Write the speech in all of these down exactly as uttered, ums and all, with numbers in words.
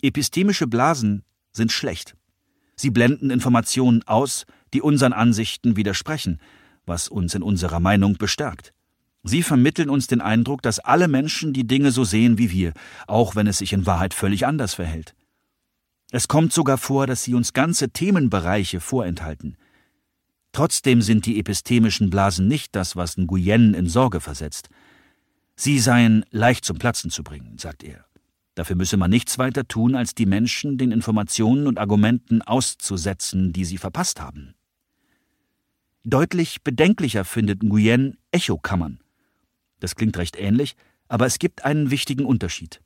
Epistemische Blasen sind schlecht. Sie blenden Informationen aus, die unseren Ansichten widersprechen, was uns in unserer Meinung bestärkt. Sie vermitteln uns den Eindruck, dass alle Menschen die Dinge so sehen wie wir, auch wenn es sich in Wahrheit völlig anders verhält. Es kommt sogar vor, dass sie uns ganze Themenbereiche vorenthalten. Trotzdem sind die epistemischen Blasen nicht das, was Nguyen in Sorge versetzt. Sie seien leicht zum Platzen zu bringen, sagt er. Dafür müsse man nichts weiter tun, als die Menschen den Informationen und Argumenten auszusetzen, die sie verpasst haben. Deutlich bedenklicher findet Nguyen Echokammern. Das klingt recht ähnlich, aber es gibt einen wichtigen Unterschied.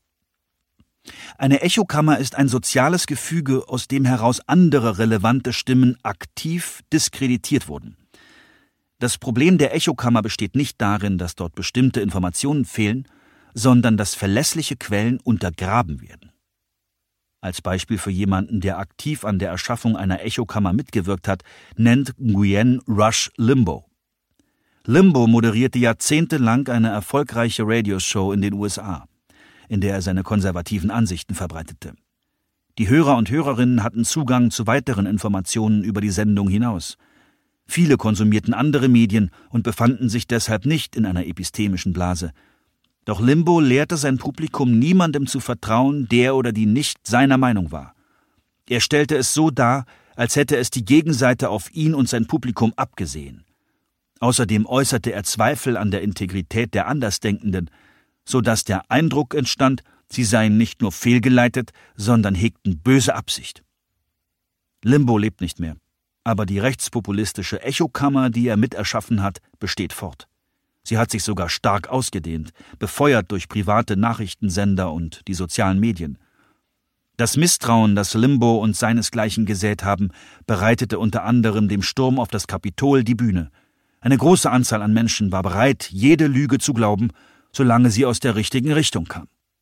Eine Echokammer ist ein soziales Gefüge, aus dem heraus andere relevante Stimmen aktiv diskreditiert wurden. Das Problem der Echokammer besteht nicht darin, dass dort bestimmte Informationen fehlen, sondern dass verlässliche Quellen untergraben werden. Als Beispiel für jemanden, der aktiv an der Erschaffung einer Echokammer mitgewirkt hat, nennt Nguyen Rush Limbaugh. Limbaugh moderierte jahrzehntelang eine erfolgreiche Radioshow in den U S A, in der er seine konservativen Ansichten verbreitete. Die Hörer und Hörerinnen hatten Zugang zu weiteren Informationen über die Sendung hinaus. Viele konsumierten andere Medien und befanden sich deshalb nicht in einer epistemischen Blase. Doch Limbaugh lehrte sein Publikum, niemandem zu vertrauen, der oder die nicht seiner Meinung war. Er stellte es so dar, als hätte es die Gegenseite auf ihn und sein Publikum abgesehen. Außerdem äußerte er Zweifel an der Integrität der Andersdenkenden, sodass der Eindruck entstand, sie seien nicht nur fehlgeleitet, sondern hegten böse Absicht. Limbaugh lebt nicht mehr, aber die rechtspopulistische Echokammer, die er miterschaffen hat, besteht fort. Sie hat sich sogar stark ausgedehnt, befeuert durch private Nachrichtensender und die sozialen Medien. Das Misstrauen, das Limbaugh und seinesgleichen gesät haben, bereitete unter anderem dem Sturm auf das Kapitol die Bühne. Eine große Anzahl an Menschen war bereit, jede Lüge zu glauben, solange sie aus der richtigen Richtung kam.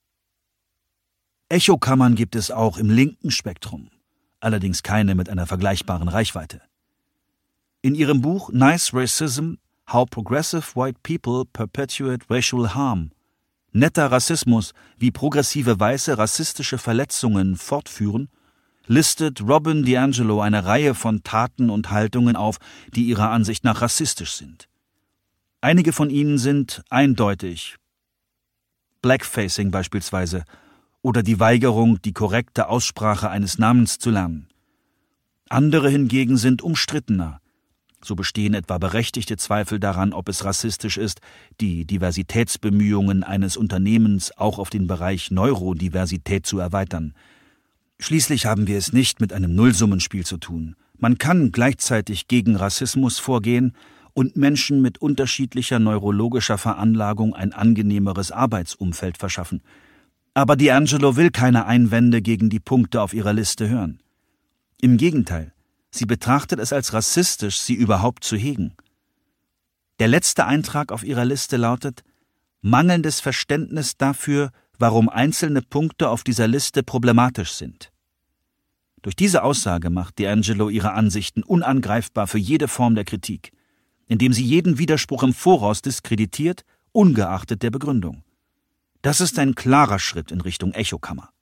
Echokammern gibt es auch im linken Spektrum, allerdings keine mit einer vergleichbaren Reichweite. In ihrem Buch Nice Racism: How Progressive White People Perpetuate Racial Harm, netter Rassismus, wie progressive Weiße rassistische Verletzungen fortführen, listet Robin DiAngelo eine Reihe von Taten und Haltungen auf, die ihrer Ansicht nach rassistisch sind. Einige von ihnen sind eindeutig. Blackfacing beispielsweise oder die Weigerung, die korrekte Aussprache eines Namens zu lernen. Andere hingegen sind umstrittener. So bestehen etwa berechtigte Zweifel daran, ob es rassistisch ist, die Diversitätsbemühungen eines Unternehmens auch auf den Bereich Neurodiversität zu erweitern. Schließlich haben wir es nicht mit einem Nullsummenspiel zu tun. Man kann gleichzeitig gegen Rassismus vorgehen und Menschen mit unterschiedlicher neurologischer Veranlagung ein angenehmeres Arbeitsumfeld verschaffen. Aber DiAngelo will keine Einwände gegen die Punkte auf ihrer Liste hören. Im Gegenteil, sie betrachtet es als rassistisch, sie überhaupt zu hegen. Der letzte Eintrag auf ihrer Liste lautet: mangelndes Verständnis dafür, warum einzelne Punkte auf dieser Liste problematisch sind. Durch diese Aussage macht DiAngelo ihre Ansichten unangreifbar für jede Form der Kritik, indem sie jeden Widerspruch im Voraus diskreditiert, ungeachtet der Begründung. Das ist ein klarer Schritt in Richtung Echokammer.